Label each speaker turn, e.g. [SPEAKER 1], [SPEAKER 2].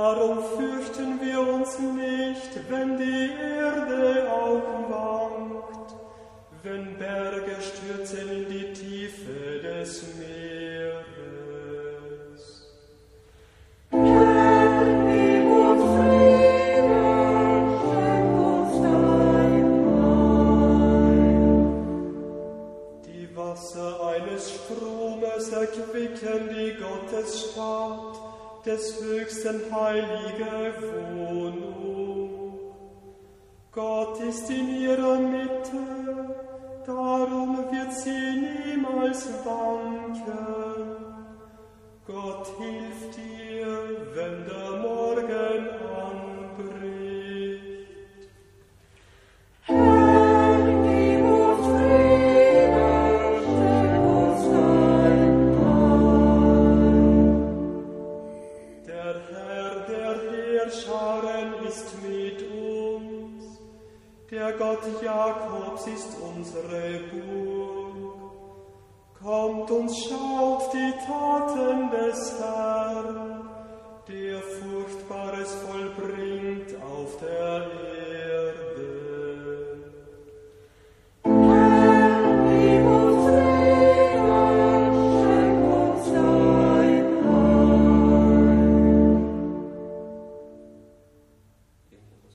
[SPEAKER 1] Darum fürchten wir uns nicht, wenn die Erde auch wankt, wenn Berge stürzen in die Tiefe des Meeres.
[SPEAKER 2] Herr, gib uns Frieden, schenk uns dein Heil.
[SPEAKER 1] Die Wasser eines Stromes erquicken die Gottesstadt, des höchsten heilige Wohnung. Gott ist in ihrer Mitte, darum wird sie niemals wanken. Gott hilft ihr, wenn der Morgen anbricht.
[SPEAKER 2] Herr, gib uns Frieden, schenk uns dein Heil.
[SPEAKER 1] Der Herr der Heerscharen ist mit uns, der Gott Jakobs ist unsere Burg. Kommt und schaut die Taten des Herrn, der Furcht